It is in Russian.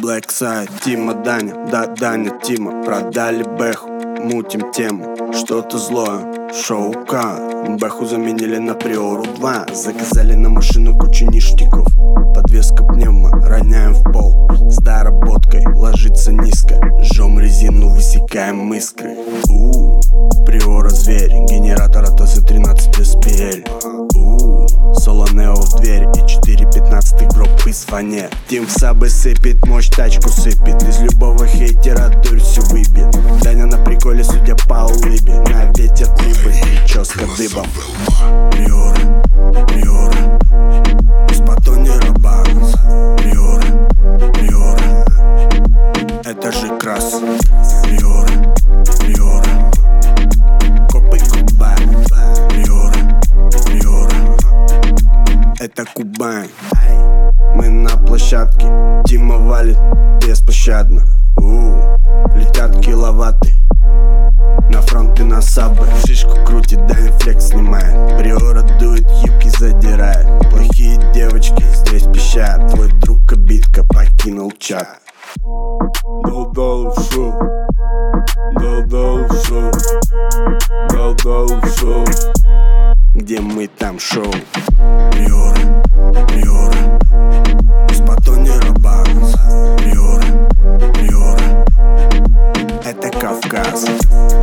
Blackside, Тима, Даня, да, Даня, Тима. Продали Бэху, мутим тему. Что-то злое, шоу К. Бэху заменили на Приору 2. Заказали на машину кучу ништяков. Подвеска пневма, роняем в пол. С доработкой, ложится низко. Жжем резину, высекаем искры. Приора зверь, генератор от ТС-13 SPL. Солонео в дверь и 4.15 гроб из фанер. Тим в сабы сыпет, мощь тачку сыпет. Из любого хейтера дурь всю выбьет. Даня на приколе, судя по улыбе. На ветер прибыль, прическа дыбом. Приора, Приора, из батонера Багнс. Приора, Приора, это же крас. Приора, Приора, копы Кубань. Приора, Приора, это Кубань. Мы на площадке, Тима валит беспощадно. Летят киловатты на фронт и на сабы. Шишку крутит, Даня флекс снимает. Приора дует, юбки задирает. Плохие девочки здесь пищат. Твой друг обидка покинул чат. Дал-дал шоу, дал-дал шоу, дал-дал шоу. Где мы там шоу? Приора, Приора, из батонера Багнс. Приора, Приора, это Кавказ.